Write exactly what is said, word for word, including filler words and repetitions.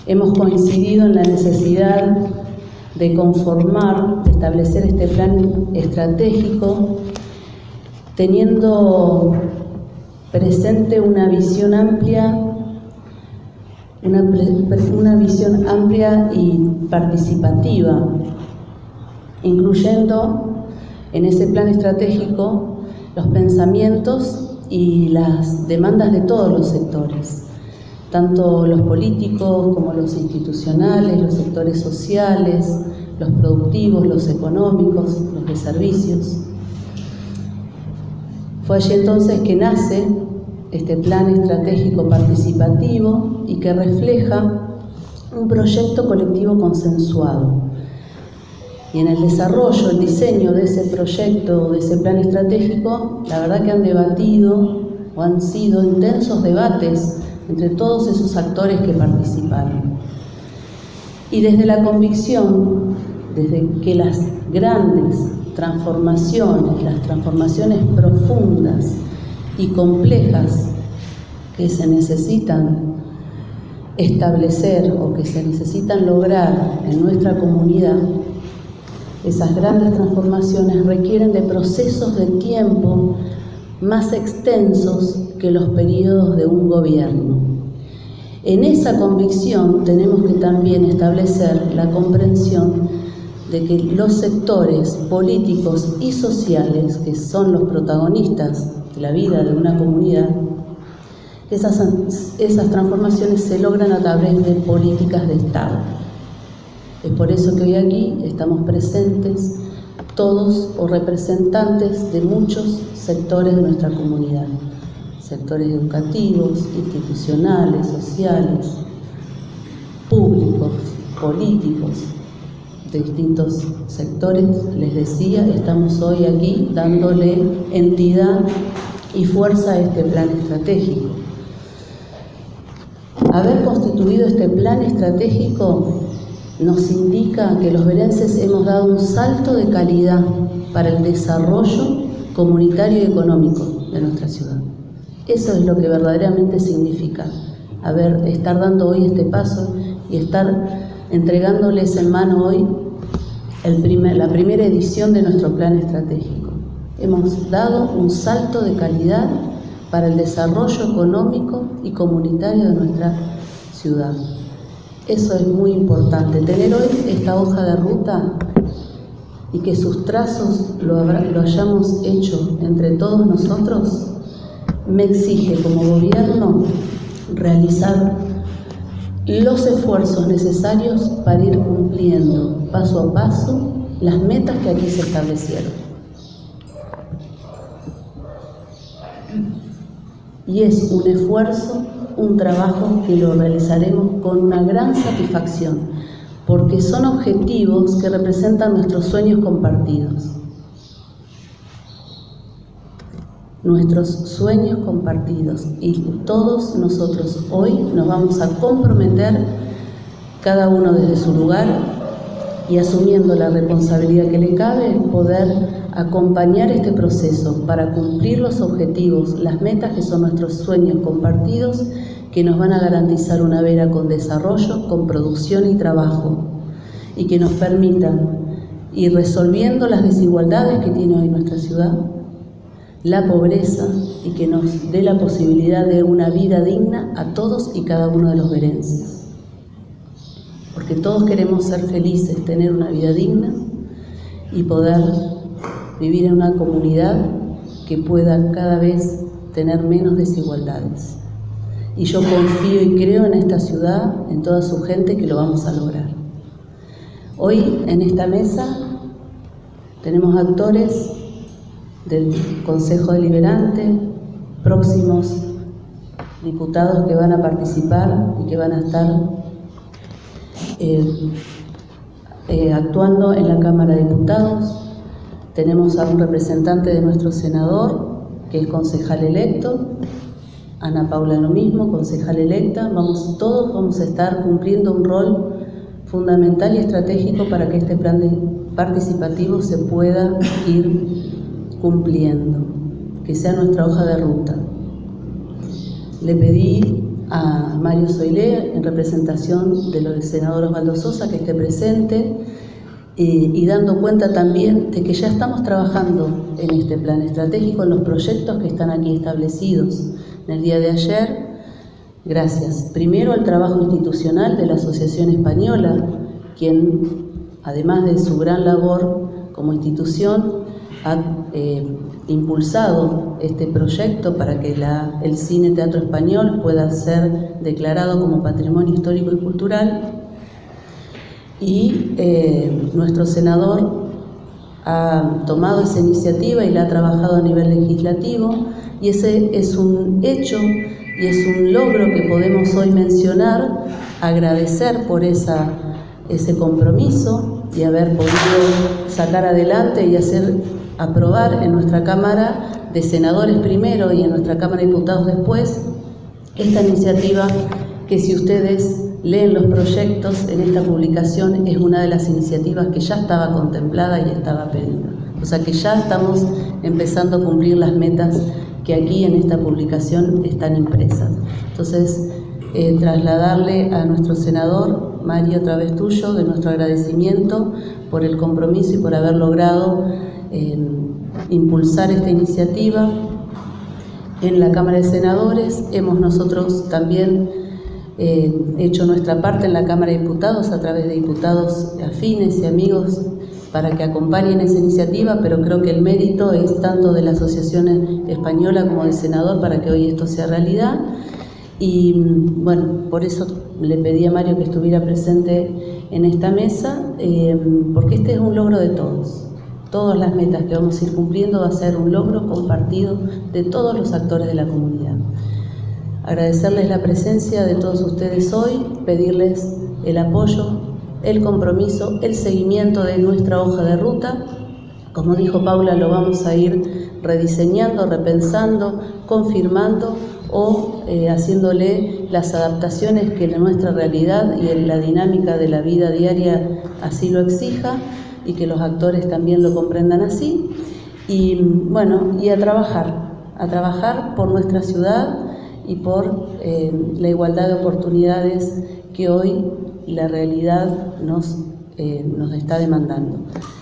Hemos coincidido en la necesidad de conformar, de establecer este plan estratégico, teniendo presente una visión amplia, una, una visión amplia y participativa, incluyendo en ese plan estratégico los pensamientos y las demandas de todos los sectores, tanto los políticos como los institucionales, los sectores sociales, los productivos, los económicos, los de servicios. Fue allí entonces que nace este plan estratégico participativo y que refleja un proyecto colectivo consensuado. Y en el desarrollo, el diseño de ese proyecto, de ese plan estratégico, la verdad que han debatido o han sido intensos debates entre todos esos actores que participaron. Y desde la convicción, desde que las grandes transformaciones, las transformaciones profundas y complejas que se necesitan establecer o que se necesitan lograr en nuestra comunidad, esas grandes transformaciones requieren de procesos de tiempo más extensos que los periodos de un gobierno. En esa convicción tenemos que también establecer la comprensión de que los sectores políticos y sociales, que son los protagonistas de la vida de una comunidad, esas, esas transformaciones se logran a través de políticas de Estado. Es por eso que hoy aquí estamos presentes todos o representantes de muchos sectores de nuestra comunidad, sectores educativos, institucionales, sociales, públicos, políticos, de distintos sectores. Les decía, estamos hoy aquí dándole entidad y fuerza a este plan estratégico. Haber constituido este plan estratégico nos indica que los verenses hemos dado un salto de calidad para el desarrollo comunitario y económico de nuestra ciudad. Eso es lo que verdaderamente significa haber, estar dando hoy este paso y estar entregándoles en mano hoy el primer, la primera edición de nuestro plan estratégico. Hemos dado un salto de calidad para el desarrollo económico y comunitario de nuestra ciudad. Eso es muy importante, tener hoy esta hoja de ruta y que sus trazos lo, habrá, lo hayamos hecho entre todos nosotros, me exige como gobierno realizar los esfuerzos necesarios para ir cumpliendo paso a paso las metas que aquí se establecieron. Y es un esfuerzo, un trabajo que lo realizaremos con una gran satisfacción, porque son objetivos que representan nuestros sueños compartidos. Nuestros sueños compartidos, y todos nosotros hoy nos vamos a comprometer, cada uno desde su lugar y asumiendo la responsabilidad que le cabe, poder acompañar este proceso para cumplir los objetivos, las metas que son nuestros sueños compartidos, que nos van a garantizar una Vera con desarrollo, con producción y trabajo, y que nos permitan ir resolviendo las desigualdades que tiene hoy nuestra ciudad, la pobreza, y que nos dé la posibilidad de una vida digna a todos y cada uno de los verenses. Porque todos queremos ser felices, tener una vida digna y poder vivir en una comunidad que pueda cada vez tener menos desigualdades. Y yo confío y creo en esta ciudad, en toda su gente, que lo vamos a lograr. Hoy en esta mesa tenemos actores del Consejo Deliberante, próximos diputados que van a participar y que van a estar eh, eh, actuando en la Cámara de Diputados. Tenemos a un representante de nuestro senador, que es concejal electo, Ana Paula lo mismo, concejal electa. Vamos, todos vamos a estar cumpliendo un rol fundamental y estratégico para que este plan de participativo se pueda ir cumpliendo, que sea nuestra hoja de ruta. Le pedí a Mario Soilé, en representación del senador Osvaldo Sosa, que esté presente, eh, y dando cuenta también de que ya estamos trabajando en este plan estratégico, en los proyectos que están aquí establecidos. En el día de ayer, gracias primero al trabajo institucional de la Asociación Española, quien, además de su gran labor como institución, ha eh, impulsado este proyecto para que la, el Cine Teatro Español pueda ser declarado como Patrimonio Histórico y Cultural. Y eh, nuestro senador ha tomado esa iniciativa y la ha trabajado a nivel legislativo, y ese es un hecho y es un logro que podemos hoy mencionar, agradecer por esa, ese compromiso y haber podido sacar adelante y hacer aprobar en nuestra Cámara de Senadores primero y en nuestra Cámara de Diputados después esta iniciativa, que si ustedes leen los proyectos en esta publicación es una de las iniciativas que ya estaba contemplada y estaba pedida. O sea que ya estamos empezando a cumplir las metas que aquí en esta publicación están impresas. Entonces, eh, trasladarle a nuestro senador, Mario, a través tuyo, de nuestro agradecimiento por el compromiso y por haber logrado eh, impulsar esta iniciativa en la Cámara de Senadores. Hemos nosotros también Eh, hecho nuestra parte en la Cámara de Diputados a través de diputados afines y amigos para que acompañen esa iniciativa, pero creo que el mérito es tanto de la Asociación Española como del senador para que hoy esto sea realidad. Y bueno, por eso le pedí a Mario que estuviera presente en esta mesa, eh, porque este es un logro de todos. Todas las metas que vamos a ir cumpliendo va a ser un logro compartido de todos los actores de la comunidad. Agradecerles la presencia de todos ustedes hoy, pedirles el apoyo, el compromiso, el seguimiento de nuestra hoja de ruta. Como dijo Paula, lo vamos a ir rediseñando, repensando, confirmando o eh, haciéndole las adaptaciones que nuestra realidad y la dinámica de la vida diaria así lo exija y que los actores también lo comprendan así. Y bueno, y a trabajar, a trabajar por nuestra ciudad y por eh, la igualdad de oportunidades que hoy la realidad nos, eh, nos está demandando.